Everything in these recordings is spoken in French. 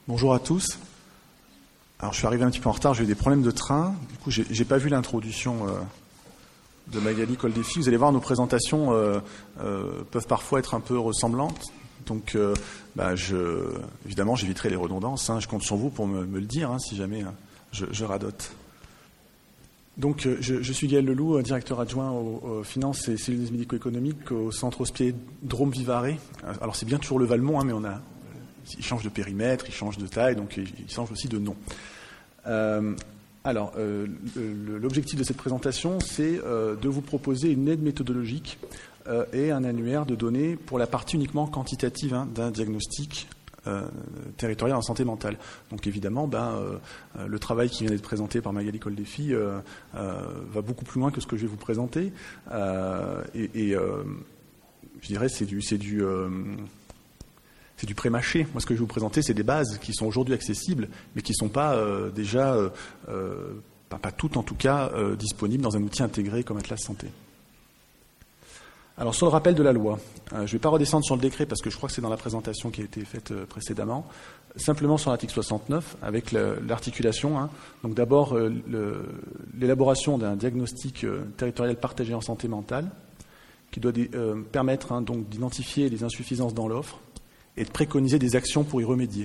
Bonjour à tous. Alors je suis arrivé un petit peu en retard, j'ai eu des problèmes de train. Du coup, j'ai pas vu l'introduction de Magali Coldefy. Vous allez voir, nos présentations peuvent parfois être un peu ressemblantes. Donc, évidemment, j'éviterai les redondances. Je compte sur vous pour me le dire, si jamais je radote. Donc, je suis Gaël Leloup, directeur adjoint aux finances et cellules médico-économiques au centre hospitalier Drôme Vivarais. Alors, c'est bien toujours le Valmont, mais il change de périmètre, il change de taille, donc il change aussi de nom. L'objectif de cette présentation, c'est de vous proposer une aide méthodologique et un annuaire de données pour la partie uniquement quantitative d'un diagnostic territorial en santé mentale. Donc évidemment, le travail qui vient d'être présenté par Magali Coldefy va beaucoup plus loin que ce que je vais vous présenter. Je dirais c'est du pré-mâché. Moi, ce que je vais vous présenter, c'est des bases qui sont aujourd'hui accessibles, mais qui ne sont pas pas toutes en tout cas, disponibles dans un outil intégré comme Atlas Santé. Alors, sur le rappel de la loi, je ne vais pas redescendre sur le décret parce que je crois que c'est dans la présentation qui a été faite précédemment. Simplement sur l'article 69, avec l'articulation. Donc d'abord, l'élaboration d'un diagnostic territorial partagé en santé mentale, qui doit permettre donc d'identifier les insuffisances dans l'offre et de préconiser des actions pour y remédier.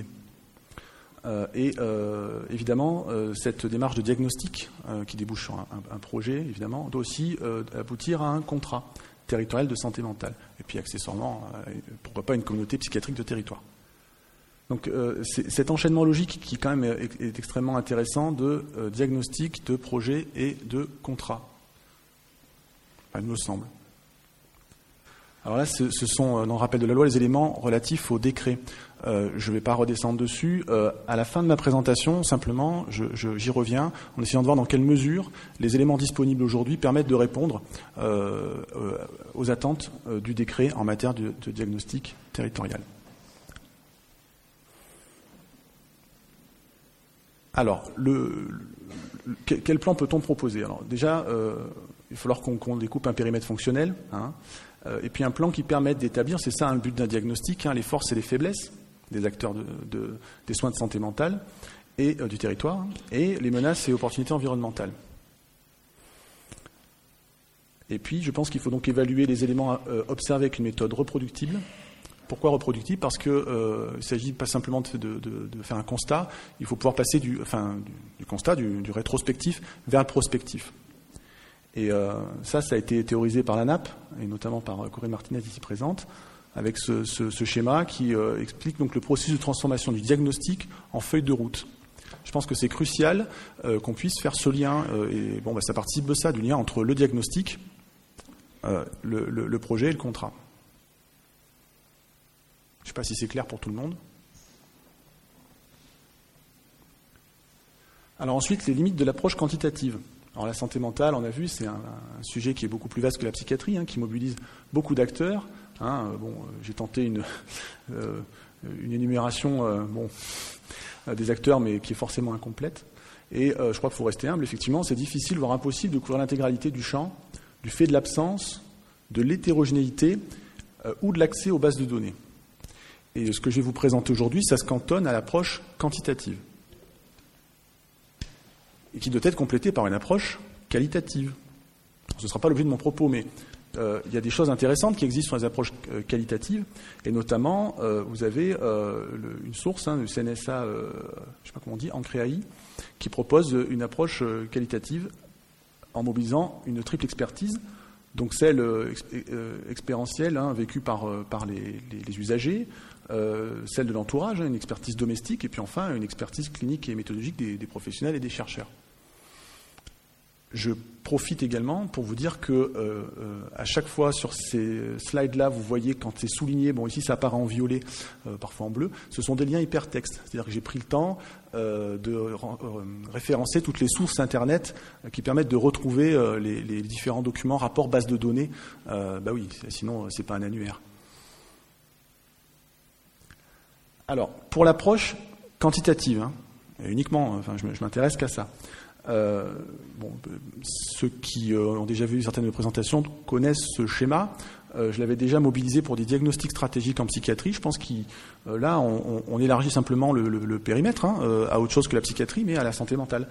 Évidemment, cette démarche de diagnostic qui débouche sur un projet, évidemment, doit aussi aboutir à un contrat territorial de santé mentale. Et puis, accessoirement, pourquoi pas une communauté psychiatrique de territoire. Donc, c'est cet enchaînement logique qui, quand même, est extrêmement intéressant de diagnostic, de projet et de contrat. Enfin, il me semble. Alors là, ce sont, dans le rappel de la loi, les éléments relatifs au décret. Je ne vais pas redescendre dessus. À la fin de ma présentation, simplement, j'y reviens en essayant de voir dans quelle mesure les éléments disponibles aujourd'hui permettent de répondre aux attentes du décret en matière de diagnostic territorial. Alors, quel plan peut-on proposer? Alors, déjà, il va falloir qu'on découpe un périmètre fonctionnel, et puis un plan qui permette d'établir, c'est ça le but d'un diagnostic, les forces et les faiblesses des acteurs des soins de santé mentale et du territoire, et les menaces et opportunités environnementales. Et puis, je pense qu'il faut donc évaluer les éléments observés avec une méthode reproductible. Pourquoi reproductible? Parce qu'il ne s'agit pas simplement de faire un constat, il faut pouvoir passer du constat, du rétrospectif vers le prospectif. Et ça a été théorisé par la NAP, et notamment par Corinne Martinez ici présente, avec ce schéma qui explique donc le processus de transformation du diagnostic en feuille de route. Je pense que c'est crucial qu'on puisse faire ce lien, ça participe de ça, du lien entre le diagnostic, le projet et le contrat. Je ne sais pas si c'est clair pour tout le monde. Alors ensuite, les limites de l'approche quantitative. Alors la santé mentale, on a vu, c'est un sujet qui est beaucoup plus vaste que la psychiatrie, qui mobilise beaucoup d'acteurs. J'ai tenté une énumération des acteurs, mais qui est forcément incomplète. Et je crois qu'il faut rester humble. Effectivement, c'est difficile, voire impossible, de couvrir l'intégralité du champ, du fait de l'absence, de l'hétérogénéité ou de l'accès aux bases de données. Et ce que je vais vous présenter aujourd'hui, ça se cantonne à l'approche quantitative, et qui doit être complétée par une approche qualitative. Ce ne sera pas l'objet de mon propos, mais il y a des choses intéressantes qui existent sur les approches qualitatives, et notamment, vous avez une source, le CNSA, je ne sais pas comment on dit, Ancréaï, qui propose une approche qualitative en mobilisant une triple expertise, donc celle expérientielle, vécue par les usagers, celle de l'entourage, une expertise domestique, et puis enfin une expertise clinique et méthodologique des professionnels et des chercheurs. Je profite également pour vous dire que à chaque fois sur ces slides-là, vous voyez quand c'est souligné, ici ça apparaît en violet, parfois en bleu, ce sont des liens hypertextes. C'est-à-dire que j'ai pris le temps de référencer toutes les sources Internet qui permettent de retrouver les différents documents, rapports, bases de données. Sinon c'est pas un annuaire. Alors, pour l'approche quantitative, uniquement, je m'intéresse qu'à ça. Ceux qui ont déjà vu certaines présentations connaissent ce schéma. Je l'avais déjà mobilisé pour des diagnostics stratégiques en psychiatrie. Je pense là, on élargit simplement le périmètre à autre chose que la psychiatrie, mais à la santé mentale.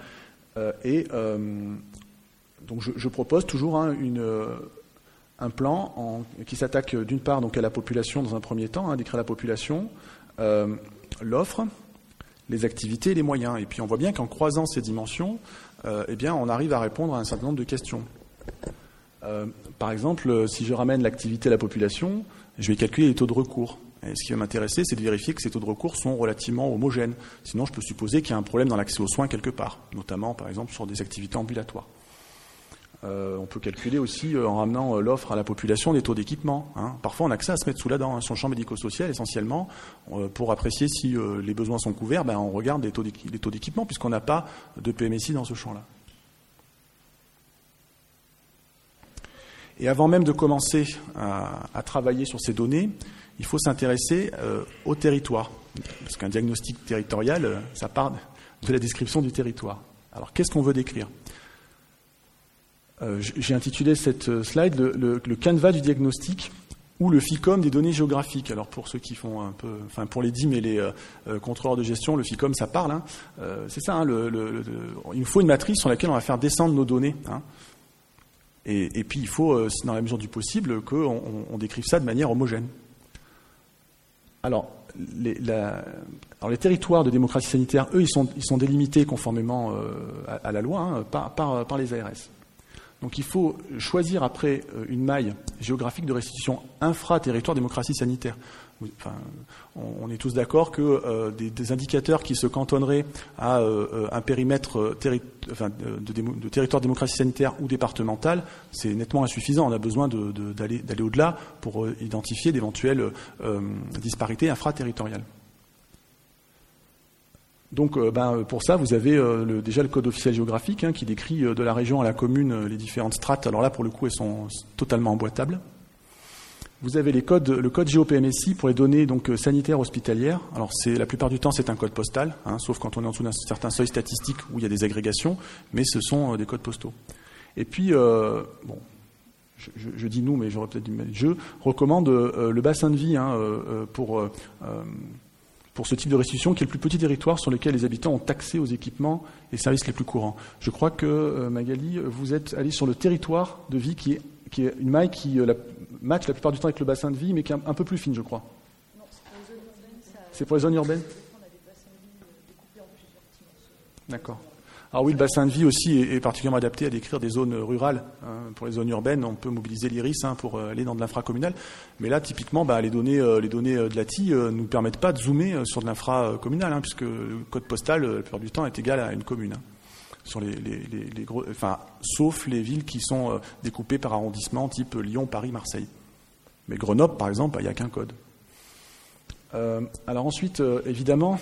Donc je propose toujours un plan qui s'attaque d'une part donc à la population dans un premier temps, décrire la population, l'offre, les activités et les moyens. Et puis on voit bien qu'en croisant ces dimensions, on arrive à répondre à un certain nombre de questions. Par exemple, si je ramène l'activité à la population, je vais calculer les taux de recours. Et ce qui va m'intéresser, c'est de vérifier que ces taux de recours sont relativement homogènes. Sinon, je peux supposer qu'il y a un problème dans l'accès aux soins quelque part, notamment, par exemple, sur des activités ambulatoires. On peut calculer aussi, en ramenant l'offre à la population, des taux d'équipement. Parfois, on a que ça à se mettre sous la dent. Sur le champ médico-social, essentiellement, pour apprécier si les besoins sont couverts, on regarde les taux d'équipement, puisqu'on n'a pas de PMSI dans ce champ-là. Et avant même de commencer à travailler sur ces données, il faut s'intéresser au territoire. Parce qu'un diagnostic territorial, ça part de la description du territoire. Alors, qu'est-ce qu'on veut décrire ? J'ai intitulé cette slide le canevas du diagnostic ou le FICOM des données géographiques. Alors, pour ceux qui font un peu... Enfin, pour les DIM et les contrôleurs de gestion, le FICOM, ça parle. C'est ça, il nous faut une matrice sur laquelle on va faire descendre nos données. Et puis, il faut, dans la mesure du possible, qu'on décrive ça de manière homogène. Alors, les territoires de démocratie sanitaire, eux, ils sont délimités conformément à la loi par les ARS. Donc, il faut choisir après une maille géographique de restitution infra-territoire démocratie sanitaire. Enfin, on est tous d'accord que des indicateurs qui se cantonneraient à un périmètre de territoire de démocratie sanitaire ou départemental, c'est nettement insuffisant. On a besoin d'aller au-delà pour identifier d'éventuelles disparités infraterritoriales. Donc, pour ça, vous avez déjà le code officiel géographique qui décrit de la région à la commune les différentes strates. Alors là, pour le coup, elles sont totalement emboîtables. Vous avez le code GeoPMSI pour les données donc sanitaires hospitalières. Alors la plupart du temps c'est un code postal, sauf quand on est en dessous d'un certain seuil statistique où il y a des agrégations, mais ce sont des codes postaux. Et puis je dis nous, mais j'aurais peut-être dû mettre je recommande le bassin de vie pour ce type de restitution, qui est le plus petit territoire sur lequel les habitants ont accès aux équipements et services les plus courants. Je crois que Magali, vous êtes allé sur le territoire de vie qui est une maille qui match la plupart du temps avec le bassin de vie, mais qui est un peu plus fine, je crois. Non, c'est pour les zones urbaines. C'est pour les zones urbaines ? On a des bassins de vie découpés en plusieurs dimensions. D'accord. Alors oui, le bassin de vie aussi est particulièrement adapté à décrire des zones rurales. Pour les zones urbaines, on peut mobiliser l'IRIS pour aller dans de l'infracommunal. Mais là, typiquement, les données de l'ATI ne nous permettent pas de zoomer sur de l'infracommunal, puisque le code postal, la plupart du temps, est égal à une commune. Sur les gros, sauf les villes qui sont découpées par arrondissement, type Lyon, Paris, Marseille. Mais Grenoble, par exemple, il n'y a qu'un code. Alors ensuite, évidemment,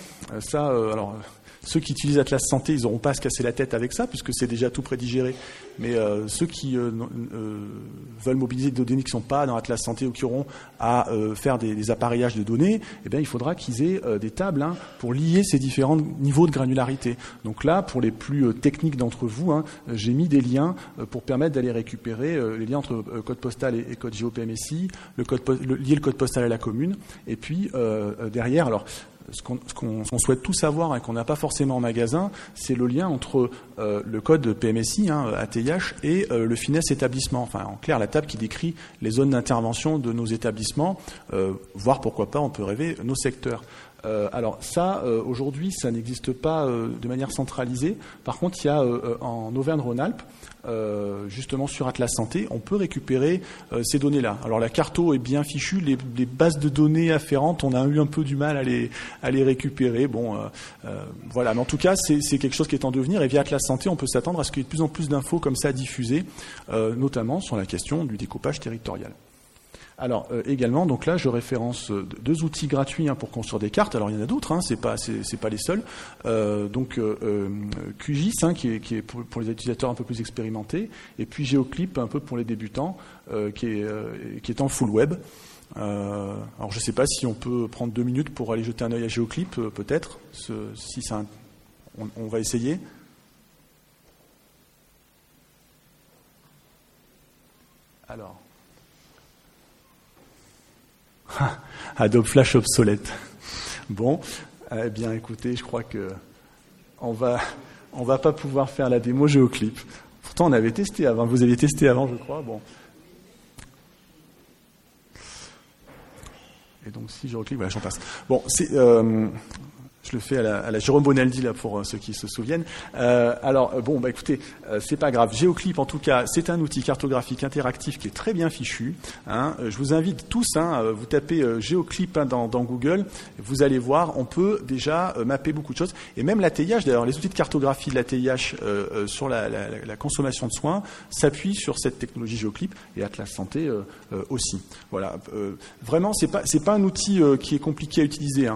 ceux qui utilisent Atlas Santé, ils n'auront pas à se casser la tête avec ça, puisque c'est déjà tout prédigéré. Mais ceux qui veulent mobiliser des données qui ne sont pas dans Atlas Santé ou qui auront à faire des appareillages de données, il faudra qu'ils aient des tables pour lier ces différents niveaux de granularité. Donc là, pour les plus techniques d'entre vous, j'ai mis des liens pour permettre d'aller récupérer les liens entre code postal et code GeoPMSI, lier le code postal à la commune, et puis derrière, alors ce qu'on souhaite tout savoir et qu'on n'a pas forcément en magasin, c'est le lien entre le code PMSI, ATIH, et le FINES établissement. Enfin, en clair, la table qui décrit les zones d'intervention de nos établissements, voire pourquoi pas, on peut rêver, nos secteurs. Alors ça, aujourd'hui, ça n'existe pas de manière centralisée. Par contre, il y a en Auvergne-Rhône-Alpes, justement sur Atlas Santé, on peut récupérer ces données-là. Alors la carto est bien fichue, les bases de données afférentes, on a eu un peu du mal à les récupérer. Voilà, mais en tout cas, c'est quelque chose qui est en devenir, et via Atlas Santé, on peut s'attendre à ce qu'il y ait de plus en plus d'infos comme ça diffusées, notamment sur la question du découpage territorial. Alors également, donc là, je référence deux outils gratuits pour construire des cartes. Alors il y en a d'autres, c'est pas les seuls. QGIS, qui est pour les utilisateurs un peu plus expérimentés, et puis GeoClip un peu pour les débutants, qui est en full web. Alors je ne sais pas si on peut prendre 2 minutes pour aller jeter un œil à GeoClip, peut-être. Si ça, on va essayer. Alors. Adobe Flash obsolète. Bon, eh bien écoutez, je crois que on va pas pouvoir faire la démo Géoclip. Pourtant on avait testé avant, vous aviez testé avant je crois. Bon. Et donc si Géoclip, voilà, j'en passe. Bon, je le fais à la Jérôme Bonaldi là pour ceux qui se souviennent. Bon, écoutez, c'est pas grave. Géoclip, en tout cas, c'est un outil cartographique interactif qui est très bien fichu. Je vous invite tous, vous tapez Géoclip dans Google, vous allez voir, on peut déjà mapper beaucoup de choses. Et même l'ATIH, d'ailleurs, les outils de cartographie de l'ATIH sur la consommation de soins s'appuient sur cette technologie Géoclip et Atlas Santé aussi. Voilà. Vraiment, c'est pas un outil qui est compliqué à utiliser.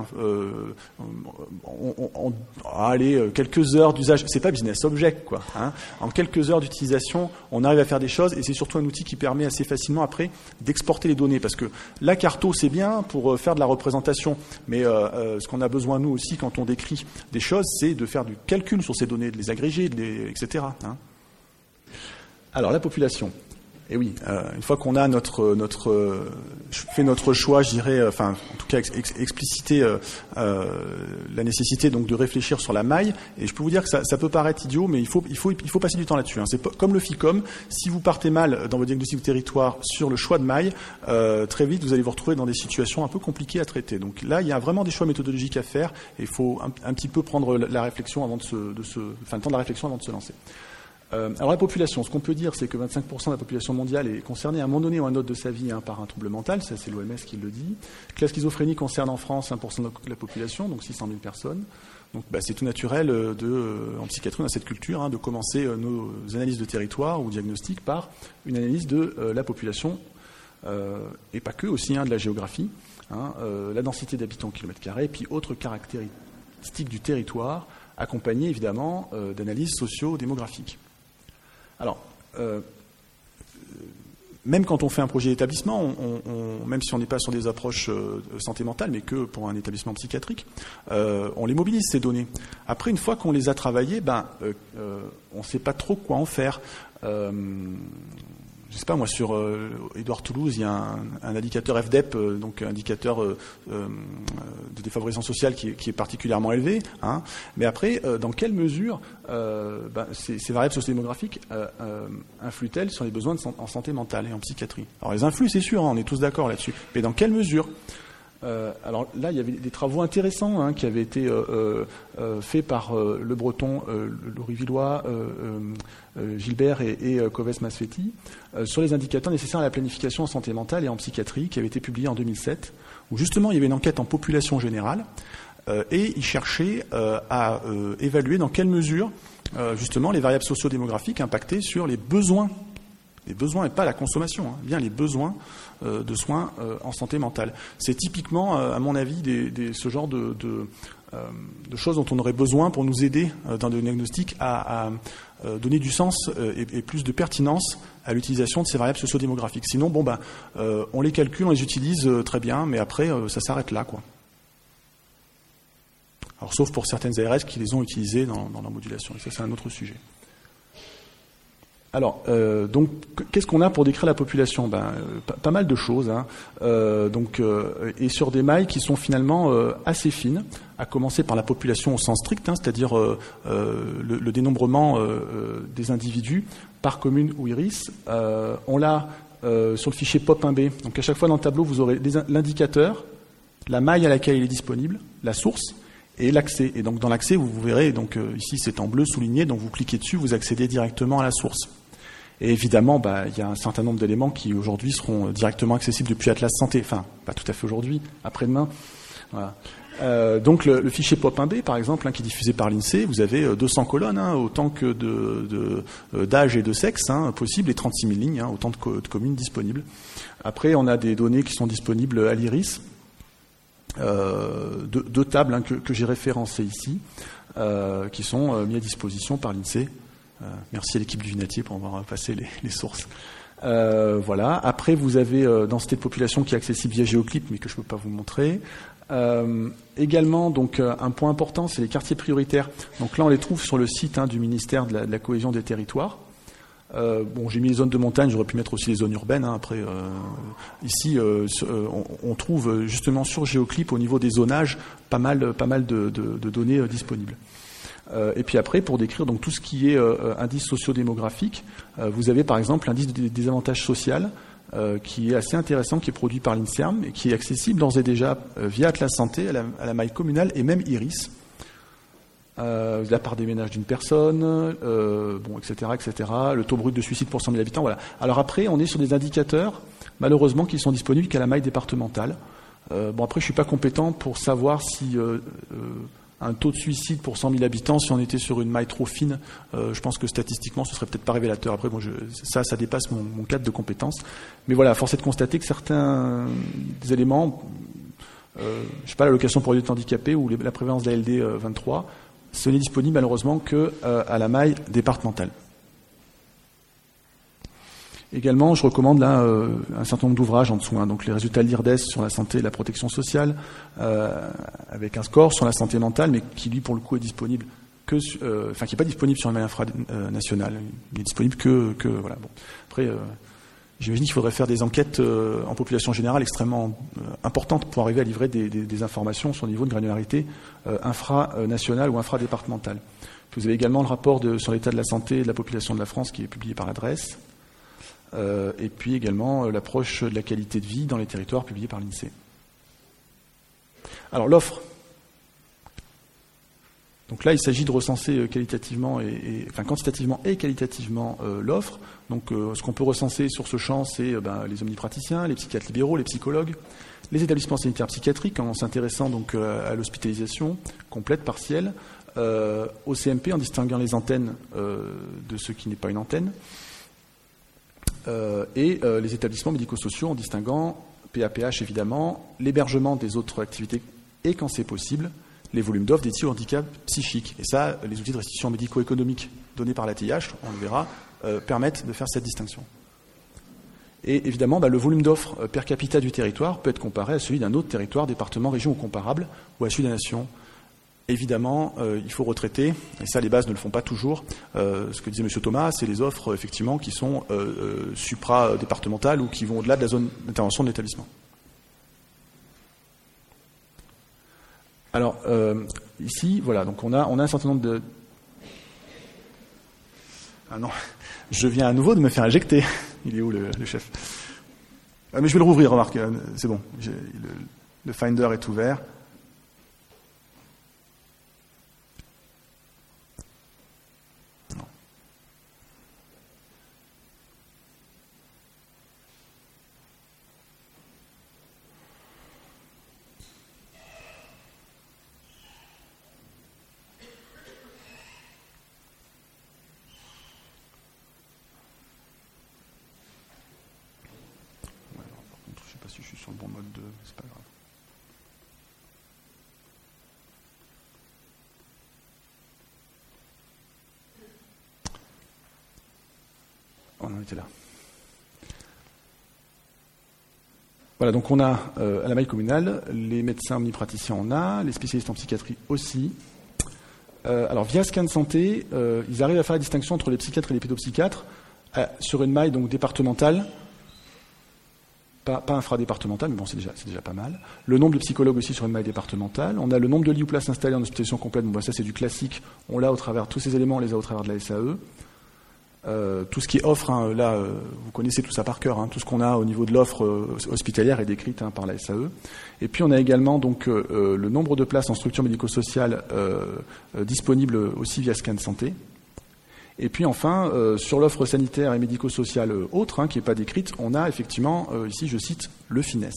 Allez, quelques heures d'usage, c'est pas business object, quoi. En quelques heures d'utilisation, on arrive à faire des choses et c'est surtout un outil qui permet assez facilement après d'exporter les données parce que la carto c'est bien pour faire de la représentation, mais ce qu'on a besoin nous aussi quand on décrit des choses, c'est de faire du calcul sur ces données, de les agréger, etc. Alors la population. Et oui, une fois qu'on a fait notre choix, je dirais, en tout cas expliciter la nécessité donc de réfléchir sur la maille. Et je peux vous dire que ça peut paraître idiot, mais il faut passer du temps là-dessus. C'est comme le FICOM. Si vous partez mal dans votre diagnostic de territoire sur le choix de maille, très vite vous allez vous retrouver dans des situations un peu compliquées à traiter. Donc là, il y a vraiment des choix méthodologiques à faire. Et il faut un petit peu prendre la réflexion avant le temps de la réflexion avant de se lancer. Alors la population, ce qu'on peut dire, c'est que 25% de la population mondiale est concernée à un moment donné ou à un autre de sa vie par un trouble mental, ça c'est l'OMS qui le dit. Que la schizophrénie concerne en France 1% de la population, donc 600 000 personnes. Donc c'est tout naturel en psychiatrie, dans cette culture, de commencer nos analyses de territoire ou diagnostics par une analyse de la population, et pas que, aussi de la géographie, la densité d'habitants au kilomètre carré, et puis autres caractéristiques du territoire, accompagnées évidemment d'analyses socio-démographiques. Alors, même quand on fait un projet d'établissement, même si on n'est pas sur des approches santé mentale, mais que pour un établissement psychiatrique, on les mobilise, ces données. Après, une fois qu'on les a travaillées, on ne sait pas trop quoi en faire. Je sais pas, moi, sur Édouard Toulouse, il y a un indicateur FDEP, donc indicateur de défavorisation sociale qui est particulièrement élevé. Mais après, dans quelle mesure ces variables sociodémographiques influent-elles sur les besoins en santé mentale et en psychiatrie? Alors les influent, c'est sûr, on est tous d'accord là-dessus. Mais dans quelle mesure? Alors là, il y avait des travaux intéressants qui avaient été faits par Le Breton, Laurie Villois, Gilbert et Coves Masfetti sur les indicateurs nécessaires à la planification en santé mentale et en psychiatrie, qui avait été publié en 2007, où justement il y avait une enquête en population générale et ils cherchaient à évaluer dans quelle mesure justement les variables socio-démographiques impactaient sur les besoins et pas la consommation, bien les besoins de soins en santé mentale. C'est typiquement, à mon avis, ce genre de choses dont on aurait besoin pour nous aider dans le diagnostic à donner du sens et plus de pertinence à l'utilisation de ces variables socio-démographiques. Sinon, on les calcule, on les utilise très bien, mais après, ça s'arrête là, quoi. Alors, sauf pour certaines ARS qui les ont utilisées dans leur modulation. Et ça, c'est un autre sujet. Alors, donc, qu'est-ce qu'on a pour décrire la population? Pas mal de choses, et sur des mailles qui sont finalement assez fines, à commencer par la population au sens strict, c'est-à-dire le dénombrement des individus par commune ou iris. On l'a sur le fichier POP1B. Donc, à chaque fois dans le tableau, vous aurez l'indicateur, la maille à laquelle il est disponible, la source, et l'accès. Et donc dans l'accès, vous verrez, donc ici c'est en bleu souligné, donc vous cliquez dessus, vous accédez directement à la source. Et évidemment, il y a un certain nombre d'éléments qui aujourd'hui seront directement accessibles depuis Atlas Santé. Enfin, pas tout à fait aujourd'hui, après-demain. Voilà. Donc le fichier POP1B, par exemple, qui est diffusé par l'INSEE, vous avez 200 colonnes, autant que d'âge et de sexe possible, et 36 000 lignes, autant de communes disponibles. Après, on a des données qui sont disponibles à l'IRIS. Deux tables que j'ai référencées ici, qui sont mises à disposition par l'INSEE. Merci à l'équipe du Vinatier pour avoir passé les sources. Voilà. Après, vous avez densité de population qui est accessible via Géoclip, mais que je ne peux pas vous montrer. Également, donc, un point important, c'est les quartiers prioritaires. Donc là, on les trouve sur le site du ministère de la Cohésion des Territoires. Bon, j'ai mis les zones de montagne, j'aurais pu mettre aussi les zones urbaines. Après, ici, on trouve justement sur Géoclip, au niveau des zonages, pas mal de données disponibles. Et puis après, pour décrire donc tout ce qui est indice sociodémographique, vous avez par exemple l'indice des désavantages sociaux, qui est assez intéressant, qui est produit par l'INSERM et qui est accessible d'ores et déjà via Atlas Santé à la maille communale et même IRIS. La part des ménages d'une personne, etc., etc. Le taux brut de suicide pour 100 000 habitants, voilà. Alors après, on est sur des indicateurs, malheureusement, qui sont disponibles qu'à la maille départementale. Après, je suis pas compétent pour savoir si un taux de suicide pour 100 000 habitants, si on était sur une maille trop fine, je pense que statistiquement, ce serait peut-être pas révélateur. Après, ça dépasse mon cadre de compétences. Mais voilà, force est de constater que certains des éléments, je sais pas, l'allocation pour adultes handicapés ou la prévalence de la LD 23, ce n'est disponible malheureusement que à la maille départementale. Également, je recommande là un certain nombre d'ouvrages en dessous, donc les résultats de l'IRDES sur la santé et la protection sociale, avec un score sur la santé mentale, mais qui lui pour le coup est disponible qui n'est pas disponible sur une maille infranationale, il est disponible que voilà. Bon. Après, j'imagine qu'il faudrait faire des enquêtes en population générale extrêmement importantes pour arriver à livrer des informations sur le niveau de granularité infranationale ou infradépartementale. Vous avez également le rapport sur l'état de la santé et de la population de la France qui est publié par l'adresse. Et puis également l'approche de la qualité de vie dans les territoires publiée par l'INSEE. Alors l'offre. Donc là, il s'agit de recenser quantitativement et qualitativement l'offre. Donc ce qu'on peut recenser sur ce champ, c'est les omnipraticiens, les psychiatres libéraux, les psychologues, les établissements sanitaires psychiatriques en s'intéressant donc à l'hospitalisation complète, partielle, au CMP en distinguant les antennes de ce qui n'est pas une antenne, et les établissements médico-sociaux en distinguant PAPH évidemment, l'hébergement des autres activités et quand c'est possible, les volumes d'offres dédiés au handicap psychique. Et ça, les outils de restitution médico-économique donnés par la TIH, on le verra, permettent de faire cette distinction. Et évidemment, le volume d'offres per capita du territoire peut être comparé à celui d'un autre territoire, département, région ou comparable, ou à celui de la nation. Évidemment, il faut retraiter, et ça les bases ne le font pas toujours, ce que disait M. Thomas, c'est les offres effectivement qui sont supra-départementales ou qui vont au-delà de la zone d'intervention de l'établissement. Alors, ici, voilà, donc on a un certain nombre de... Ah non, je viens à nouveau de me faire éjecter. Il est où le chef? Mais je vais le rouvrir, remarque, c'est bon, le Finder est ouvert. Si je suis sur le bon mode 2, c'est pas grave. On en était là. Voilà, donc on a à la maille communale, les médecins omnipraticiens on a, les spécialistes en psychiatrie aussi. Alors via Scan Santé, ils arrivent à faire la distinction entre les psychiatres et les pédopsychiatres sur une maille donc départementale. Pas infradépartemental, mais bon, c'est déjà pas mal. Le nombre de psychologues aussi sur une maille départementale. On a le nombre de lits ou places installés en hospitalisation complète. Bon, ça, c'est du classique. On l'a au travers, tous ces éléments, on les a au travers de la SAE. Tout ce qui est offre, là, vous connaissez tout ça par cœur. Tout ce qu'on a au niveau de l'offre hospitalière est décrite par la SAE. Et puis, on a également donc le nombre de places en structure médico-sociale disponibles aussi via Scan Santé. Et puis enfin, sur l'offre sanitaire et médico-sociale autre, qui n'est pas décrite, on a effectivement, ici je cite, le FINES,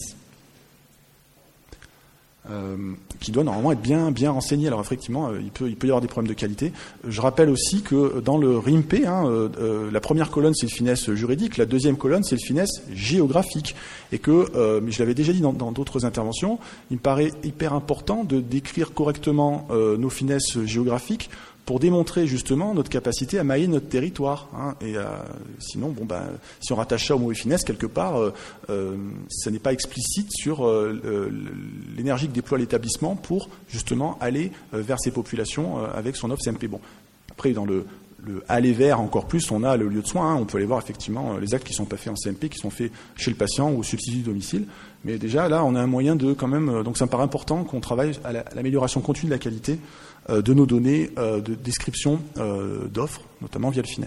qui doit normalement être bien renseigné. Alors effectivement, il peut y avoir des problèmes de qualité. Je rappelle aussi que dans le RIMP, la première colonne c'est le FINES juridique, la deuxième colonne c'est le FINES géographique. Et que, mais je l'avais déjà dit dans d'autres interventions, il me paraît hyper important de décrire correctement nos FINES géographiques, pour démontrer justement notre capacité à mailler notre territoire. Et sinon, si on rattache ça au mot FINES, quelque part, ça n'est pas explicite sur l'énergie que déploie l'établissement pour justement aller vers ces populations avec son offre CMP. Bon, après, dans le aller vers encore plus, on a le lieu de soins. On peut aller voir effectivement les actes qui sont pas faits en CMP, qui sont faits chez le patient ou au substitut de domicile. Mais déjà, là, on a un moyen de quand même... donc ça me paraît important qu'on travaille à l'amélioration continue de la qualité de nos données de description d'offres, notamment via le FINES.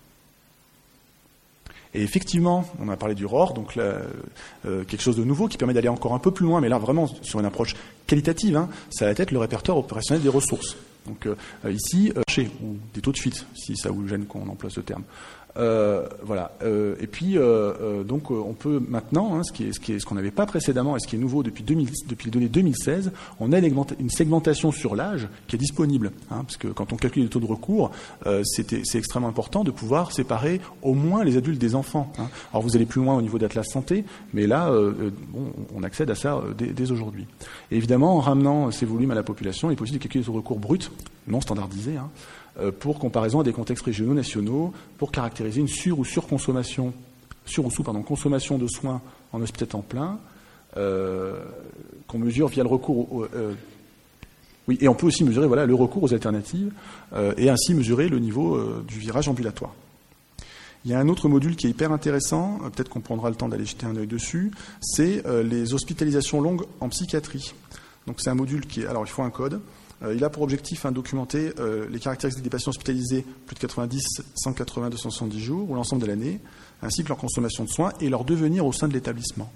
Et effectivement, on a parlé du ROR, donc là, quelque chose de nouveau qui permet d'aller encore un peu plus loin, mais là vraiment sur une approche qualitative, hein, ça va être le répertoire opérationnel des ressources. Donc ici, ou des taux de fuite, si ça vous gêne qu'on emploie ce terme. Voilà. Et puis donc on peut maintenant, hein, ce qu'on n'avait pas précédemment et ce qui est nouveau depuis les données 2016, on a une segmentation sur l'âge qui est disponible, hein, parce que quand on calcule les taux de recours, c'est extrêmement important de pouvoir séparer au moins les adultes des enfants. Hein. Alors vous allez plus loin au niveau d'Atlas Santé, mais là on accède à ça dès aujourd'hui. Et évidemment, en ramenant ces volumes à la population, il est possible de calculer les taux de recours bruts, non standardisés, hein, pour comparaison à des contextes régionaux, nationaux, pour caractériser une sur- ou sous-consommation de soins en hospital temps plein, qu'on mesure via le recours oui, et on peut aussi mesurer le recours aux alternatives et ainsi mesurer le niveau du virage ambulatoire. Il y a un autre module qui est hyper intéressant, peut-être qu'on prendra le temps d'aller jeter un œil dessus, c'est les hospitalisations longues en psychiatrie. Donc c'est un module alors il faut un code. Il a pour objectif documenter les caractéristiques des patients hospitalisés plus de 90, 180, 270 jours ou l'ensemble de l'année, ainsi que leur consommation de soins et leur devenir au sein de l'établissement.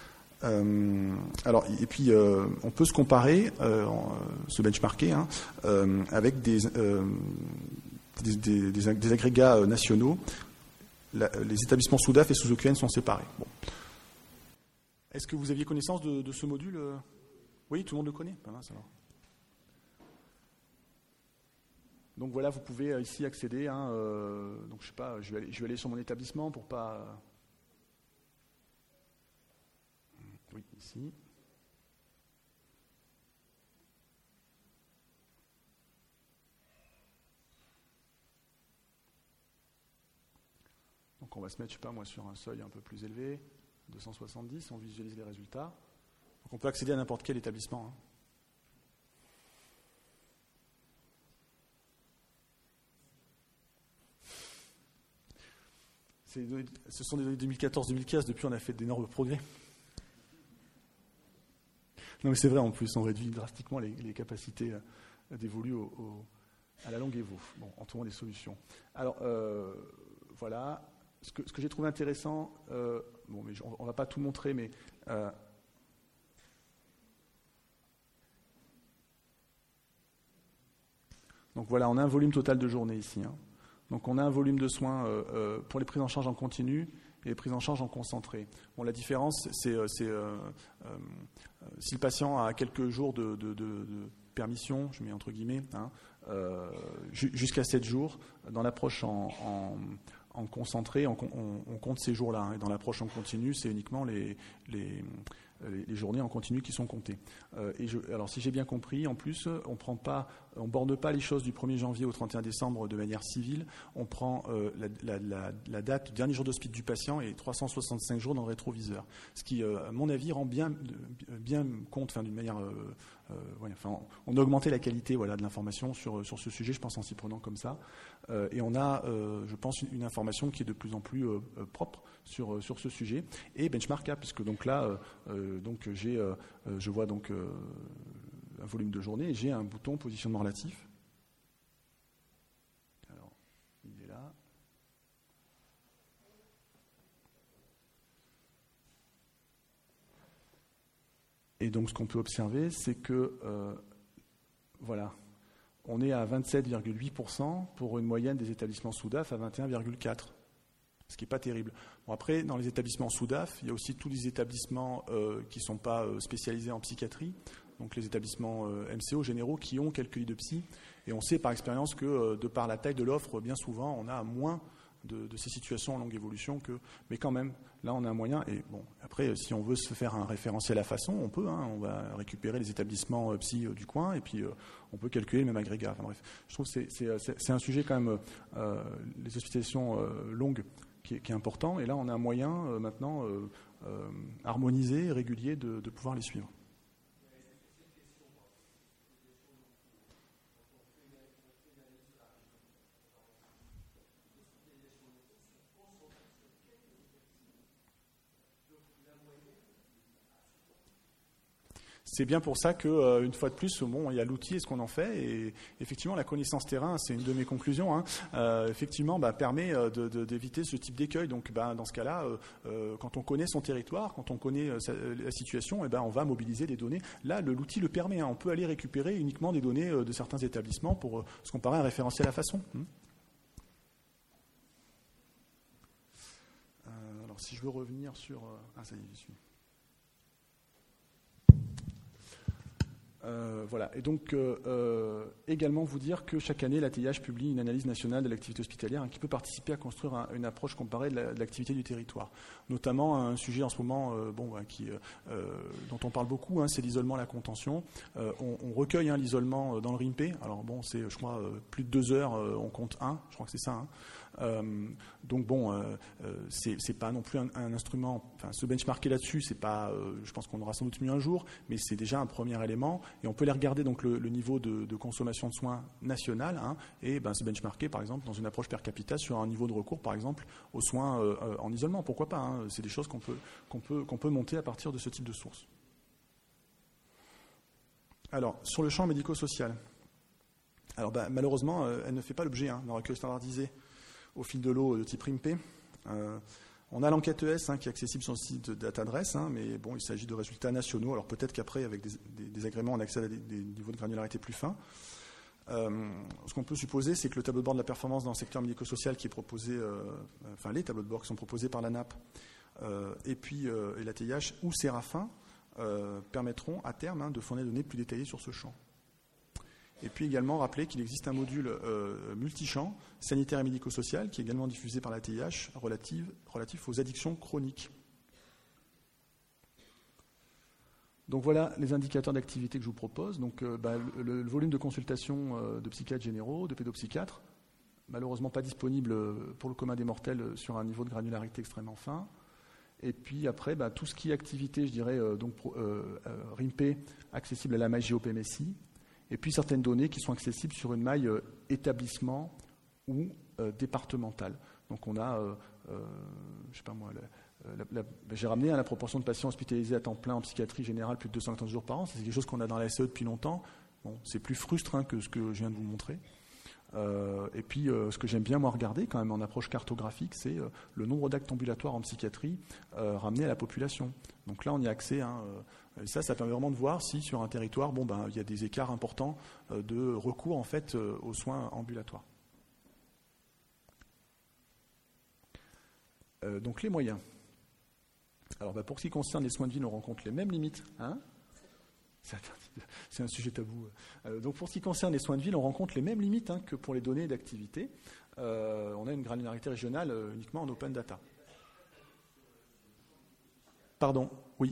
Et puis on peut se comparer, se benchmarker avec des agrégats nationaux. Les établissements sous DAF et sous OQN sont séparés. Bon. Est-ce que vous aviez connaissance de ce module ? Oui, tout le monde le connaît. Pas mince, alors. Donc voilà, vous pouvez ici accéder. Donc je sais pas, je vais aller sur mon établissement pour pas. Oui, ici. Donc on va se mettre, je sais pas moi, sur un seuil un peu plus élevé, 270, on visualise les résultats. Donc on peut accéder à n'importe quel établissement. Ce sont des données 2014-2015, depuis on a fait d'énormes progrès. Non mais c'est vrai, en plus on réduit drastiquement les capacités dévolues à la longue évo. Bon, en trouvant des solutions. Alors voilà, ce que j'ai trouvé intéressant, mais on ne va pas tout montrer, mais donc voilà, on a un volume total de journée ici. Donc on a un volume de soins pour les prises en charge en continu et les prises en charge en concentré. Bon, la différence, c'est si le patient a quelques jours de permission, je mets entre guillemets, jusqu'à 7 jours, dans l'approche en concentré, on compte ces jours-là. Et dans l'approche en continu, c'est uniquement les journées en continu qui sont comptées. Alors si j'ai bien compris, en plus, on borne pas les choses du 1er janvier au 31 décembre de manière civile. On prend la date du dernier jour d'hospice du patient et 365 jours dans le rétroviseur. Ce qui, à mon avis, rend bien compte, d'une manière... on a augmenté la qualité de l'information sur ce sujet, je pense, en s'y prenant comme ça. Et on a, je pense, une information qui est de plus en plus propre sur ce sujet et benchmarkable, puisque donc là, je vois donc un volume de journée et j'ai un bouton positionnement relatif. Alors, il est là. Et donc, ce qu'on peut observer, c'est que, on est à 27,8% pour une moyenne des établissements sous-DAF à 21,4%. Ce qui n'est pas terrible. Bon, après, dans les établissements sous-DAF, il y a aussi tous les établissements qui ne sont pas spécialisés en psychiatrie, donc les établissements MCO généraux qui ont quelques lits de psy. Et on sait par expérience que, de par la taille de l'offre, bien souvent, on a moins de ces situations en longue évolution mais quand même, là, on a un moyen. Et bon, après, si on veut se faire un référentiel à façon, on peut. On va récupérer les établissements psy du coin et puis on peut calculer le même agrégat. Enfin, bref, je trouve que c'est un sujet quand même, les hospitalisations longues, qui est important. Et là, on a un moyen maintenant harmonisé et régulier de pouvoir les suivre. c'est bien pour ça que, une fois de plus, bon, il y a l'outil et ce qu'on en fait. Et effectivement, la connaissance terrain, c'est une de mes conclusions, hein, effectivement, permet d'éviter ce type d'écueil. Donc, dans ce cas-là, quand on connaît son territoire, quand on connaît la situation, on va mobiliser des données. Là, l'outil le permet. Hein, on peut aller récupérer uniquement des données de certains établissements pour se comparer à un référentiel à façon. Alors, si je veux revenir sur... ça y est, j'y suis. Voilà. Et donc, également vous dire que chaque année, l'ATIH publie une analyse nationale de l'activité hospitalière, hein, qui peut participer à construire une approche comparée de l'activité du territoire. Notamment, un sujet en ce moment dont on parle beaucoup, hein, c'est l'isolement, la contention. On recueille l'isolement dans le RIMP. Alors bon, c'est, je crois, plus de 2 heures, on compte 1. Je crois que c'est ça. Hein. Donc bon, c'est pas non plus un instrument. Enfin, se benchmarker là-dessus, c'est pas. Je pense qu'on aura sans doute mieux un jour, mais c'est déjà un premier élément. Et on peut les regarder donc le niveau de consommation de soins national, hein, et se benchmarker par exemple dans une approche per capita sur un niveau de recours par exemple aux soins en isolement. Pourquoi pas, hein, c'est des choses qu'on peut monter à partir de ce type de source. Alors sur le champ médico-social. Alors malheureusement, elle ne fait pas l'objet d'un recueil standardisé au fil de l'eau de type RIMP. On a l'enquête ES, hein, qui est accessible sur le site de Datadress, hein, mais bon, il s'agit de résultats nationaux. Alors peut-être qu'après, avec des agréments, on accède à des niveaux de granularité plus fins. Ce qu'on peut supposer, c'est que le tableau de bord de la performance dans le secteur médico-social qui est proposé, les tableaux de bord qui sont proposés par l'ANAP et l'ATIH ou Séraphin permettront à terme de fournir des données plus détaillées sur ce champ. Et puis également rappeler qu'il existe un module multichamp, sanitaire et médico-social, qui est également diffusé par la TIH, relatif aux addictions chroniques. Donc voilà les indicateurs d'activité que je vous propose. Donc le volume de consultation de psychiatres généraux, de pédopsychiatres, malheureusement pas disponible pour le commun des mortels sur un niveau de granularité extrêmement fin. Et puis après, tout ce qui est activité, je dirais, RIMP, accessible à la maille GOPMSI. Et puis certaines données qui sont accessibles sur une maille établissement ou départementale. Donc on a, je sais pas moi, j'ai ramené la proportion de patients hospitalisés à temps plein en psychiatrie générale plus de 214 jours par an. C'est quelque chose qu'on a dans la SE depuis longtemps. Bon, c'est plus frustrant que ce que je viens de vous montrer. Et puis ce que j'aime bien moi regarder quand même en approche cartographique, c'est le nombre d'actes ambulatoires en psychiatrie ramenés à la population. Donc là on y a accès. Et ça permet vraiment de voir si sur un territoire, il y a des écarts importants de recours en fait aux soins ambulatoires. Donc les moyens. Alors pour ce qui concerne les soins de ville, on rencontre les mêmes limites. Hein, c'est un sujet tabou. Donc pour ce qui concerne les soins de ville, on rencontre les mêmes limites que pour les données d'activité. On a une granularité régionale uniquement en open data. Pardon, oui.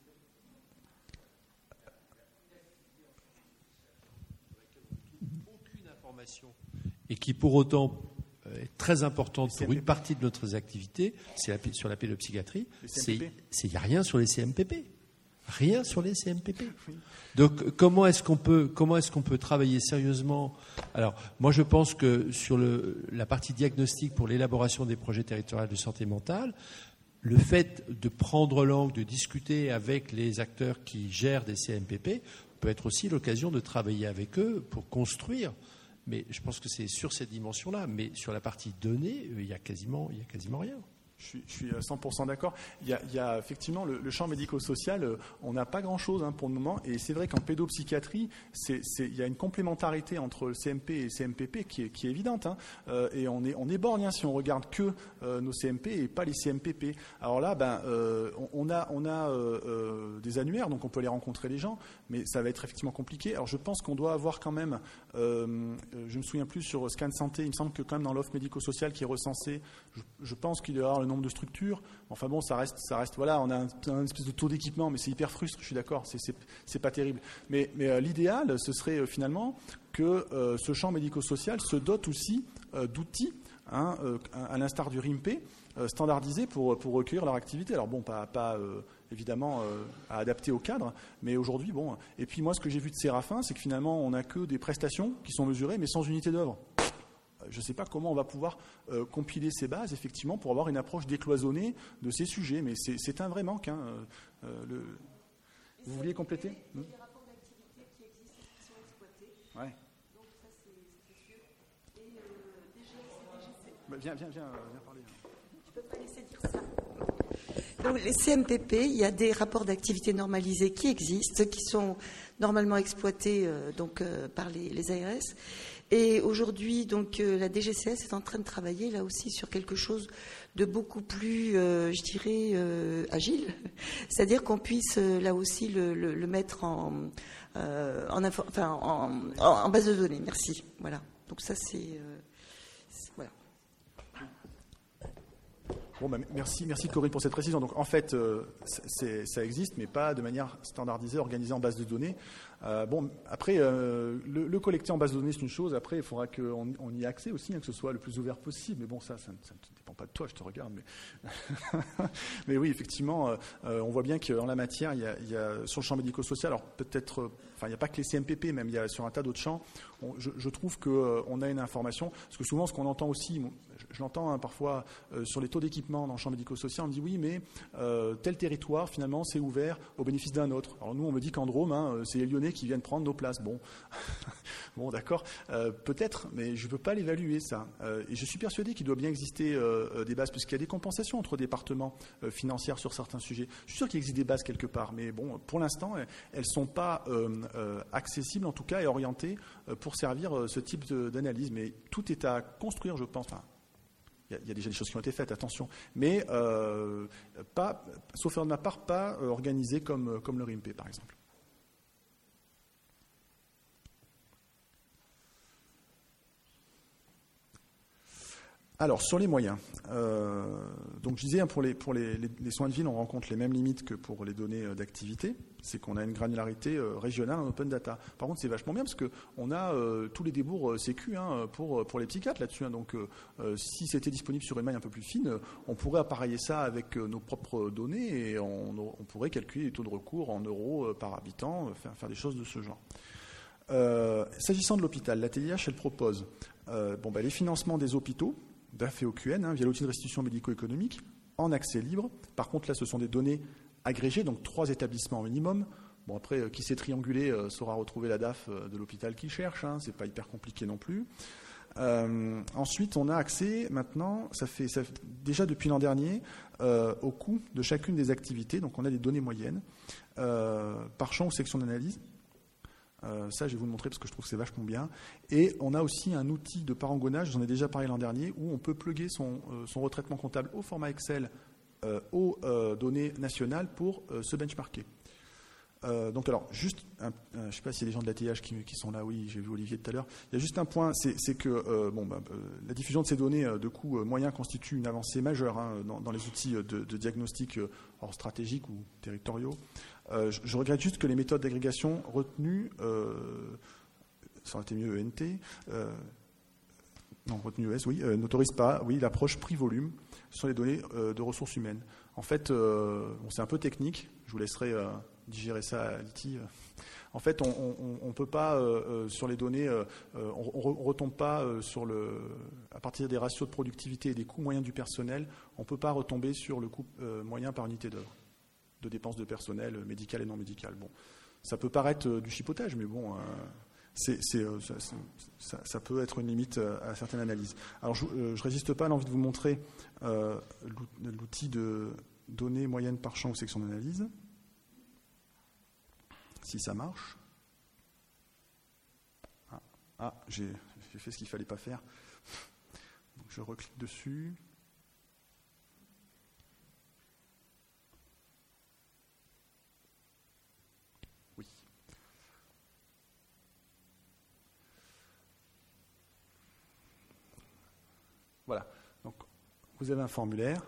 Et qui pour autant est très importante pour une partie de notre activité, c'est sur la pédopsychiatrie, il n'y a rien sur les CMPP. Rien sur les CMPP. Donc comment est-ce qu'on peut travailler sérieusement? Alors moi je pense que sur la partie diagnostic pour l'élaboration des projets territoriaux de santé mentale, le fait de prendre l'angle, de discuter avec les acteurs qui gèrent des CMPP peut être aussi l'occasion de travailler avec eux pour construire. Mais je pense que c'est sur cette dimension-là. Mais sur la partie données, il y a quasiment rien. Je suis 100% d'accord. Il y a effectivement le champ médico-social, on n'a pas grand-chose pour le moment. Et c'est vrai qu'en pédopsychiatrie, il y a une complémentarité entre le CMP et le CMPP qui est évidente. Et on est borgne si on regarde que nos CMP et pas les CMPP. Alors là, on a des annuaires, donc on peut aller rencontrer les gens, mais ça va être effectivement compliqué. Alors je pense qu'on doit avoir quand même, je me souviens plus sur Scan Santé, il me semble que quand même dans l'offre médico-sociale qui est recensée, je pense qu'il doit y avoir le nombre de structures. Enfin bon, ça reste voilà, on a un espèce de taux d'équipement, mais c'est hyper frustrant, je suis d'accord, c'est pas terrible. Mais l'idéal, ce serait finalement que ce champ médico-social se dote aussi d'outils, à l'instar du RIMP, standardisés pour recueillir leur activité. Alors bon, pas évidemment à adapter au cadre, mais aujourd'hui, bon. Et puis moi, ce que j'ai vu de Séraphin, c'est que finalement, on n'a que des prestations qui sont mesurées, mais sans unité d'œuvre. Je ne sais pas comment on va pouvoir compiler ces bases, effectivement, pour avoir une approche décloisonnée de ces sujets, mais c'est un vrai manque. Vous vouliez compléter? Il y a des rapports d'activité qui existent et qui sont exploités. Ouais. Donc ça, c'est sûr. Et DGC. Viens parler. Je ne peux pas laisser dire ça. Donc les CMPP, il y a des rapports d'activité normalisés qui existent, qui sont normalement exploités par les ARS. Et aujourd'hui, donc la DGCS est en train de travailler là aussi sur quelque chose de beaucoup plus, je dirais, agile. C'est-à-dire qu'on puisse là aussi le mettre en base de données. Merci. Voilà. Donc ça c'est voilà. Bon, merci Corinne pour cette précision. Donc en fait, ça existe, mais pas de manière standardisée, organisée en base de données. Après, le collecter en base de données, c'est une chose. Après, il faudra qu'on y ait accès aussi, que ce soit le plus ouvert possible. Mais bon, ça ne dépend pas de toi, je te regarde. Mais oui, effectivement, on voit bien qu'en la matière, il y a sur le champ médico-social, alors peut-être, il n'y a pas que les CMPP, même il y a sur un tas d'autres champs. Je trouve qu'on a une information, parce que souvent, ce qu'on entend aussi, je l'entends parfois sur les taux d'équipement dans le champ médico-social, on me dit oui, mais tel territoire, finalement, c'est ouvert au bénéfice d'un autre. Alors nous, on me dit qu'en Drôme, c'est les Lyonnais qui viennent prendre nos places. Bon, d'accord, peut-être, mais je ne peux pas l'évaluer, ça. Et je suis persuadé qu'il doit bien exister des bases, puisqu'il y a des compensations entre départements financières sur certains sujets. Je suis sûr qu'il existe des bases quelque part, mais bon, pour l'instant, elles ne sont pas accessibles, en tout cas, et orientées pour servir ce type d'analyse. Mais tout est à construire, je pense. Enfin, il y a déjà des choses qui ont été faites, attention, mais sauf de ma part, pas organisé comme le RIMP, par exemple. Alors, sur les moyens, donc je disais, pour les soins de ville, on rencontre les mêmes limites que pour les données d'activité. C'est qu'on a une granularité régionale en open data. Par contre, c'est vachement bien parce qu'on a tous les débours sécu pour les psychiatres là-dessus. Donc, si c'était disponible sur une maille un peu plus fine, on pourrait appareiller ça avec nos propres données et on pourrait calculer les taux de recours en euros par habitant, faire des choses de ce genre. S'agissant de l'hôpital, la TIH, elle propose les financements des hôpitaux, DAF et OQN, via l'outil de restitution médico-économique, en accès libre. Par contre, là, ce sont des données agrégées, donc 3 établissements minimum. Bon, après, qui sait trianguler saura retrouver la DAF de l'hôpital qu'il cherche, c'est pas hyper compliqué non plus. Ensuite, on a accès maintenant, ça fait déjà depuis l'an dernier, au coût de chacune des activités. Donc, on a des données moyennes par champ ou section d'analyse. Ça, je vais vous le montrer parce que je trouve que c'est vachement bien. Et on a aussi un outil de parangonnage, j'en ai déjà parlé l'an dernier, où on peut plugger son retraitement comptable au format Excel aux données nationales pour se benchmarker. Donc alors, juste, je ne sais pas s'il y a des gens de la TIH qui sont là, oui, j'ai vu Olivier tout à l'heure. Il y a juste un point, c'est que la diffusion de ces données de coûts moyens constitue une avancée majeure dans les outils de diagnostic stratégiques ou territoriaux. Je regrette juste que les méthodes d'agrégation retenues, ça aurait été mieux ENT, retenu ES, oui, n'autorisent pas, l'approche prix-volume sur les données de ressources humaines. En fait, c'est un peu technique, je vous laisserai digérer ça à l'ITI. En fait, on ne peut pas, sur les données, on ne retombe pas à partir des ratios de productivité et des coûts moyens du personnel, on ne peut pas retomber sur le coût moyen par unité d'œuvre, de dépenses de personnel médical et non médical. Bon, ça peut paraître du chipotage, mais bon, ça peut être une limite à certaines analyses. Alors, je ne résiste pas à l'envie de vous montrer l'outil de données moyennes par champ ou section d'analyse. Si ça marche. J'ai fait ce qu'il ne fallait pas faire. Donc, je reclique dessus. Oui. Voilà. Donc, vous avez un formulaire.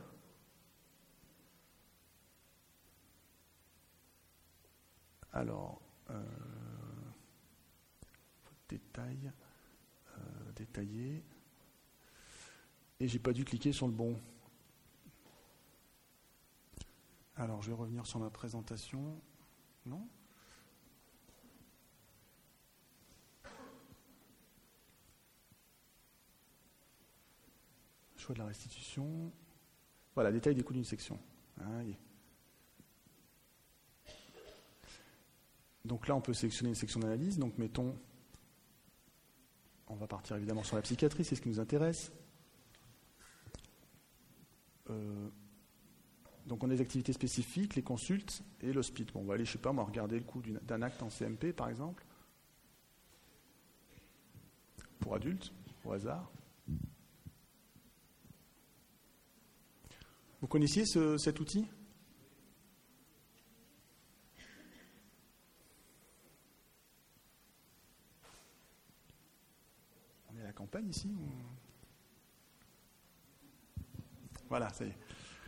Alors, détail, détailler, et j'ai pas dû cliquer sur le bon. Alors, je vais revenir sur ma présentation. Non ? Choix de la restitution. Voilà, détail des coûts d'une section. Donc là, on peut sélectionner une section d'analyse. Donc mettons, on va partir évidemment sur la psychiatrie, c'est ce qui nous intéresse. Donc on a les activités spécifiques, les consultes et l'hospice. Bon, on va aller, je sais pas moi, regarder le coût d'un acte en CMP, par exemple, pour adultes, au hasard. Vous connaissiez cet outil ? On est à la campagne ici ou... Voilà, ça y est.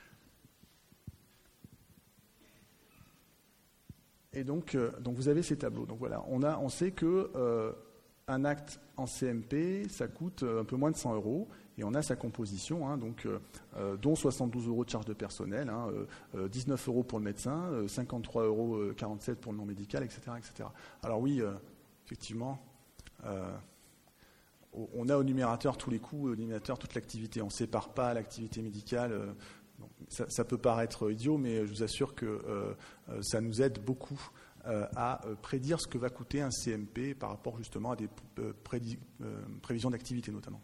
Et donc vous avez ces tableaux. Donc voilà, on sait que un acte en CMP, ça coûte un peu moins de 100 €, et on a sa composition, hein, donc dont 72 € de charges de personnel, 19 € pour le médecin, 53,47 € pour le non médical, etc., etc. Alors oui, effectivement, on a au numérateur tous les coûts, au dénominateur toute l'activité. On ne sépare pas l'activité médicale. Ça peut paraître idiot, mais je vous assure que ça nous aide beaucoup à prédire ce que va coûter un CMP par rapport justement à des prévisions d'activité notamment.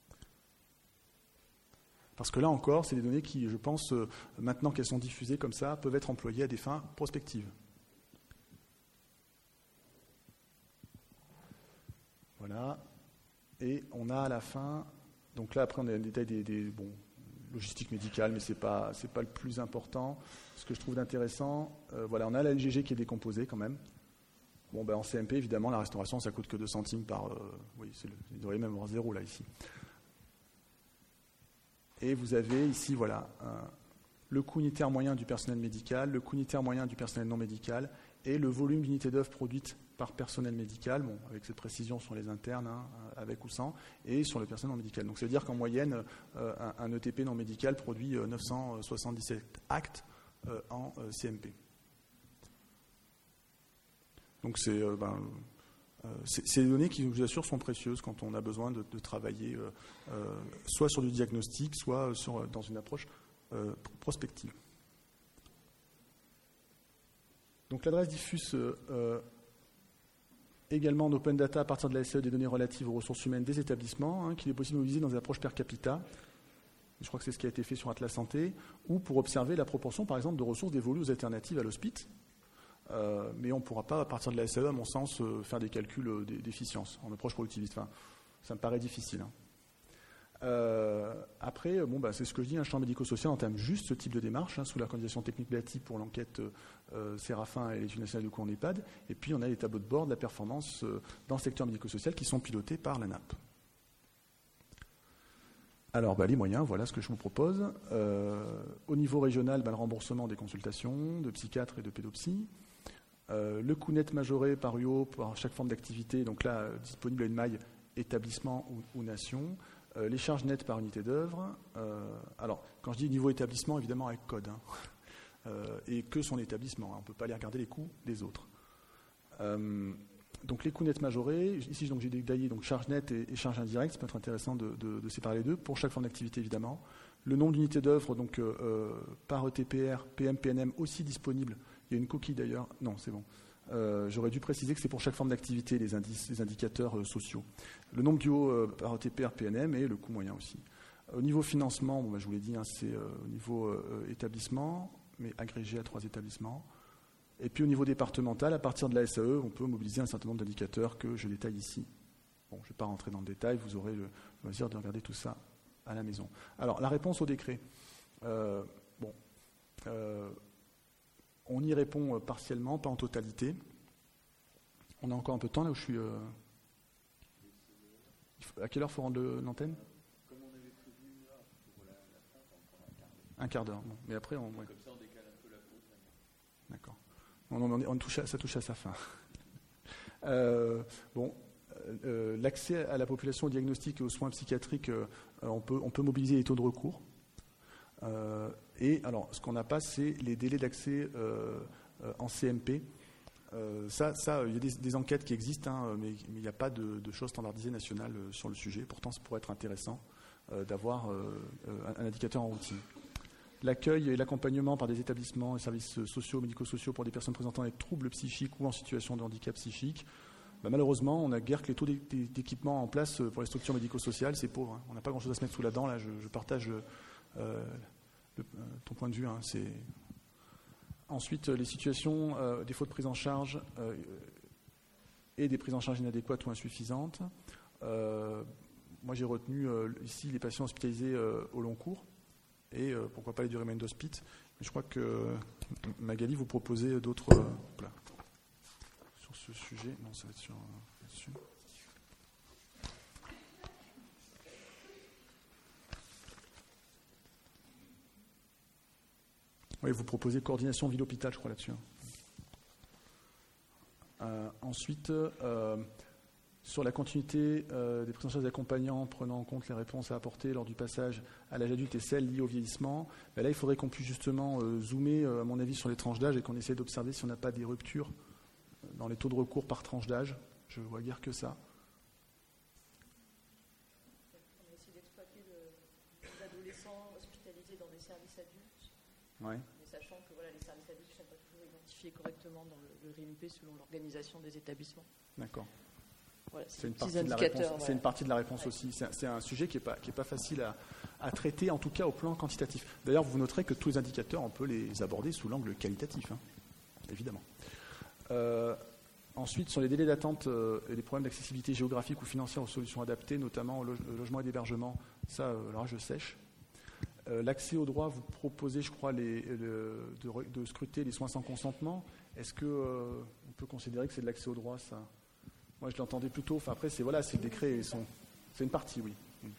Parce que là encore, c'est des données qui, je pense, maintenant qu'elles sont diffusées comme ça, peuvent être employées à des fins prospectives. Voilà. Et on a à la fin, donc là après on a le détail des logistique médicale, mais c'est pas le plus important. Ce que je trouve d'intéressant, voilà, on a la LGG qui est décomposée quand même. Bon, en CMP, évidemment, la restauration, ça coûte que 2 centimes par... oui, il devrait même avoir 0 là, ici. Et vous avez ici, voilà, le coût unitaire moyen du personnel médical, le coût unitaire moyen du personnel non médical, et le volume d'unités d'œuvre produites par personnel médical, bon, avec cette précision sur les internes, hein, avec ou sans, et sur le personnel non médical. Donc, ça veut dire qu'en moyenne, un ETP non médical produit 977 actes en CMP. Donc, c'est des données qui, je vous assure, sont précieuses quand on a besoin de travailler soit sur du diagnostic, soit dans une approche prospective. Donc, l'adresse diffuse également en open data à partir de la SE des données relatives aux ressources humaines des établissements, hein, qu'il est possible de mobiliser dans des approches per capita. Je crois que c'est ce qui a été fait sur Atlas Santé, ou pour observer la proportion, par exemple, de ressources dévolues aux alternatives à l'hospice. Mais on ne pourra pas, à partir de la SE, à mon sens, faire des calculs d'efficience en approche productiviste. Enfin, ça me paraît difficile. Hein. Après, c'est ce que je dis, un champ médico-social entame juste ce type de démarche, hein, sous l'organisation technique BATI pour l'enquête Séraphin et l'Étude nationale du coût en EHPAD. Et puis, on a les tableaux de bord de la performance dans le secteur médico-social qui sont pilotés par l'ANAP. Alors, les moyens, voilà ce que je vous propose. Au niveau régional, le remboursement des consultations de psychiatres et de pédopsie. Le coût net majoré par UO pour chaque forme d'activité, donc là, disponible à une maille établissement ou nation. Les charges nettes par unité d'œuvre. Alors, quand je dis niveau établissement, évidemment avec code. Hein, et que son établissement. Hein, on ne peut pas aller regarder les coûts des autres. Donc, les coûts nets majorés. Ici, donc, j'ai détaillé donc, charges nettes et charges indirectes. Ça peut être intéressant de séparer les deux pour chaque forme d'activité, évidemment. Le nombre d'unités d'œuvre donc, par ETPR, PM, PNM aussi disponible. Il y a une coquille d'ailleurs. Non, c'est bon. J'aurais dû préciser que c'est pour chaque forme d'activité, les indicateurs sociaux. Le nombre d'UO par ETPR, PNM et le coût moyen aussi. Au niveau financement, je vous l'ai dit, hein, c'est au niveau établissement, mais agrégé à 3 établissements. Et puis au niveau départemental, à partir de la SAE, on peut mobiliser un certain nombre d'indicateurs que je détaille ici. Bon, je ne vais pas rentrer dans le détail, vous aurez le loisir de regarder tout ça à la maison. Alors, la réponse au décret. On y répond partiellement, pas en totalité. On a encore un peu de temps là où je suis. À quelle heure faut rendre l'antenne ? Comme on avait prévu là, pour la fin, on prend un quart d'heure. Un quart d'heure. Bon. Mais après, Comme ça, on décale un peu la pause. D'accord. Ça touche à sa fin. L'accès à la population au diagnostic et aux soins psychiatriques, on peut mobiliser les taux de recours. Et alors, ce qu'on n'a pas, c'est les délais d'accès en CMP. Il y a des enquêtes qui existent, hein, mais il n'y a pas de choses standardisées nationales sur le sujet. Pourtant, ça pourrait être intéressant d'avoir un indicateur en routine. l'accueil et l'accompagnement par des établissements et services sociaux, médico-sociaux pour des personnes présentant des troubles psychiques ou en situation de handicap psychique. Malheureusement, on n'a guère que les taux d'équipement en place pour les structures médico-sociales, c'est pauvre. On n'a pas grand-chose à se mettre sous la dent. Là, je partage ton point de vue. Ensuite, les situations, défaut de prise en charge et des prises en charge inadéquates ou insuffisantes. Moi, j'ai retenu ici les patients hospitalisés au long cours et pourquoi pas les durées moyennes d'hospice. Mais je crois que Magali, vous proposez d'autres sur ce sujet. Non, ça va être sur là-dessus. Oui, vous proposez coordination ville-hôpital, je crois, là-dessus. Ensuite, sur la continuité des prises en charge des accompagnants, prenant en compte les réponses à apporter lors du passage à l'âge adulte et celles liées au vieillissement, là, il faudrait qu'on puisse justement zoomer, à mon avis, sur les tranches d'âge et qu'on essaie d'observer si on n'a pas des ruptures dans les taux de recours par tranche d'âge. Je vois guère que ça. On a essayé d'exploiter les adolescents hospitalisés dans des services adultes. Ouais. Mais sachant que les services adultes ne sont pas toujours identifiés correctement dans le RIMP selon l'organisation des établissements. D'accord. Voilà, c'est une partie de la réponse. Voilà. C'est une partie de la réponse aussi. C'est un sujet qui est pas facile à traiter, en tout cas au plan quantitatif. D'ailleurs, vous noterez que tous les indicateurs, on peut les aborder sous l'angle qualitatif, évidemment. Ensuite, sur les délais d'attente et les problèmes d'accessibilité géographique ou financière aux solutions adaptées, notamment au logement et d'hébergement, ça, alors je sèche. L'accès aux droits, vous proposez, je crois, de scruter les soins sans consentement. Est-ce qu'on peut considérer que c'est de l'accès aux droits, ça ? Moi, je l'entendais plutôt. Enfin, après, c'est le décret. C'est une partie, oui.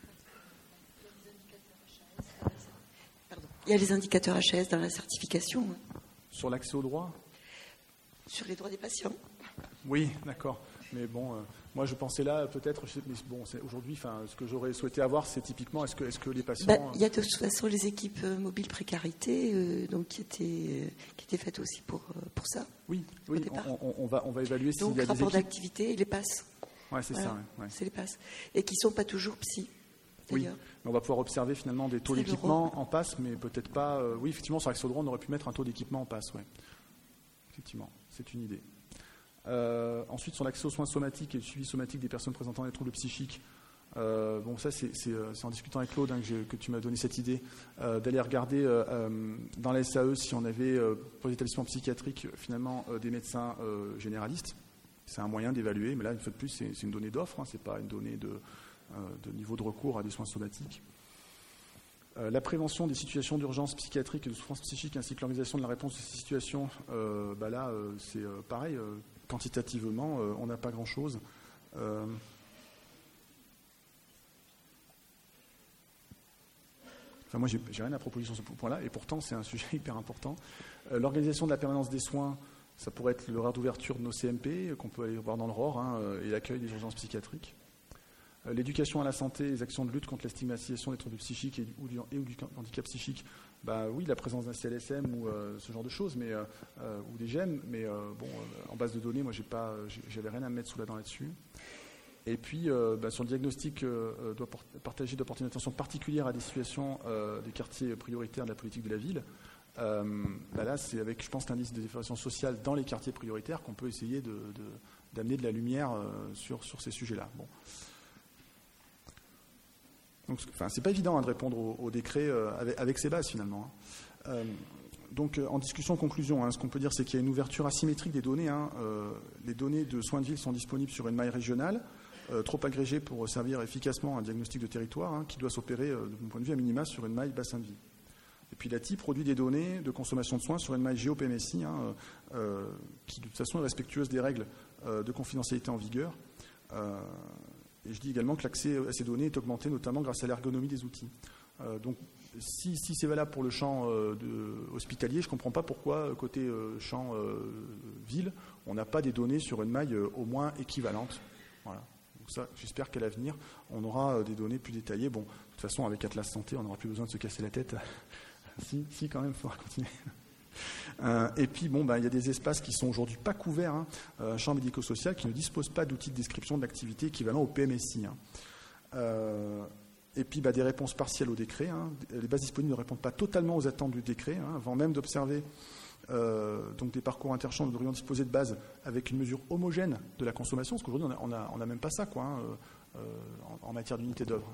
Il y a les indicateurs HAS dans la certification. Sur l'accès aux droits ? Sur les droits des patients. Oui, d'accord. Mais bon, moi je pensais là peut-être, mais bon, aujourd'hui, ce que j'aurais souhaité avoir, c'est typiquement, est-ce que les patients... Il y a de toute façon les équipes mobiles précarité, donc qui étaient faites aussi pour ça. Oui, on va évaluer s'il y a des équipes... Donc rapport d'activité et les passes. Ouais, c'est ça. Ouais. C'est les passes. Et qui ne sont pas toujours psy, d'ailleurs. Oui, mais on va pouvoir observer finalement des taux d'équipement en passe, mais peut-être pas... oui, effectivement, sur l'accès au droit, on aurait pu mettre un taux d'équipement en passe, oui. Effectivement, c'est une idée. Ensuite, sur l'accès aux soins somatiques et le suivi somatique des personnes présentant des troubles psychiques, ça c'est en discutant avec Claude que tu m'as donné cette idée d'aller regarder dans la SAE si on avait pour les établissements psychiatriques finalement des médecins généralistes. C'est un moyen d'évaluer, mais là une fois de plus c'est une donnée d'offre, c'est pas une donnée de niveau de recours à des soins somatiques. La prévention des situations d'urgence psychiatrique et de souffrance psychique ainsi que l'organisation de la réponse à ces situations, c'est pareil. Quantitativement, on n'a pas grand-chose. Moi, j'ai rien à proposer sur ce point-là, et pourtant, c'est un sujet hyper important. L'organisation de la permanence des soins, ça pourrait être l'horaire d'ouverture de nos CMP, qu'on peut aller voir dans le ROR, et l'accueil des urgences psychiatriques. L'éducation à la santé, les actions de lutte contre la stigmatisation des troubles psychiques ou du handicap psychique, oui, la présence d'un CLSM ou ce genre de choses, mais ou des GEM, mais en base de données, moi, j'avais rien à me mettre sous la dent là-dessus. Et puis, sur le diagnostic, doit porter une attention particulière à des situations des quartiers prioritaires de la politique de la ville. Là, c'est avec, je pense, l'indice de différenciation sociale dans les quartiers prioritaires qu'on peut essayer d'amener de la lumière sur ces sujets-là. Bon. Donc, c'est pas évident de répondre au décret avec ces bases finalement. Donc, en discussion conclusion, ce qu'on peut dire, c'est qu'il y a une ouverture asymétrique des données. Les données de soins de ville sont disponibles sur une maille régionale, trop agrégée pour servir efficacement un diagnostic de territoire, qui doit s'opérer, de mon point de vue, à minima sur une maille bassin de vie. Et puis l'ATI produit des données de consommation de soins sur une maille GeoPMSI, qui de toute façon est respectueuse des règles de confidentialité en vigueur. Et je dis également que l'accès à ces données est augmenté notamment grâce à l'ergonomie des outils. Donc, si c'est valable pour le champ hospitalier, je ne comprends pas pourquoi, côté champ ville, on n'a pas des données sur une maille au moins équivalente. Voilà. Donc ça, j'espère qu'à l'avenir, on aura des données plus détaillées. Bon, de toute façon, avec Atlas Santé, on n'aura plus besoin de se casser la tête. si, quand même, il faudra continuer. Et puis, il y a des espaces qui sont aujourd'hui pas couverts, un champ médico-social qui ne dispose pas d'outils de description de l'activité équivalent au PMSI. Et puis des réponses partielles au décret. Les bases disponibles ne répondent pas totalement aux attentes du décret. Avant même d'observer donc des parcours interchange, nous devrions disposer de bases avec une mesure homogène de la consommation, parce qu'aujourd'hui on n'a même pas ça en matière d'unité d'œuvre.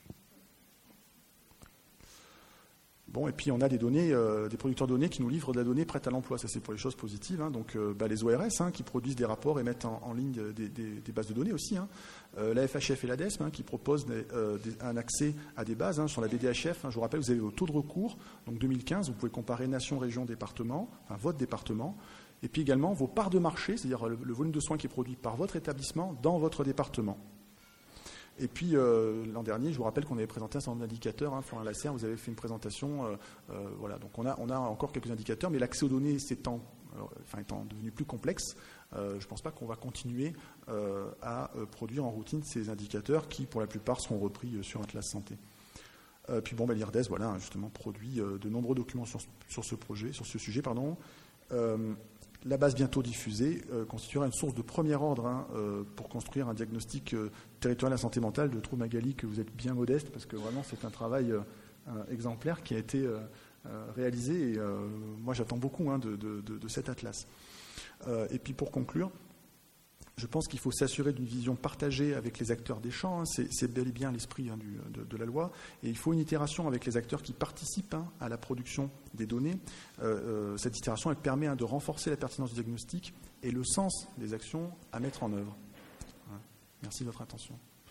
Bon, et puis on a des données, des producteurs de données qui nous livrent de la donnée prête à l'emploi. Ça, c'est pour les choses positives. Donc, les ORS qui produisent des rapports et mettent en ligne des bases de données aussi. La FHF et l'ADESM qui proposent un accès à des bases sur la BDHF. Je vous rappelle, vous avez vos taux de recours. Donc 2015, vous pouvez comparer nation, région, département, votre département. Et puis également vos parts de marché, c'est-à-dire le volume de soins qui est produit par votre établissement dans votre département. Et puis, l'an dernier, je vous rappelle qu'on avait présenté un certain nombre d'indicateurs. Florent Lasserre, vous avez fait une présentation. Voilà. Donc, on a encore quelques indicateurs, mais l'accès aux données étant devenu plus complexe, je ne pense pas qu'on va continuer à produire en routine ces indicateurs qui, pour la plupart, seront repris sur Atlas Santé. Puis, l'IRDES, justement, produit de nombreux documents sur ce sujet. La base bientôt diffusée constituera une source de premier ordre pour construire un diagnostic territorial de la santé mentale. Je trouve, Magali, que vous êtes bien modeste parce que vraiment c'est un travail exemplaire qui a été réalisé et moi j'attends beaucoup de cet atlas. Et puis pour conclure, je pense qu'il faut s'assurer d'une vision partagée avec les acteurs des champs. C'est bel et bien l'esprit de la loi. Et il faut une itération avec les acteurs qui participent à la production des données. Cette itération, elle permet de renforcer la pertinence du diagnostic et le sens des actions à mettre en œuvre. Merci de votre attention.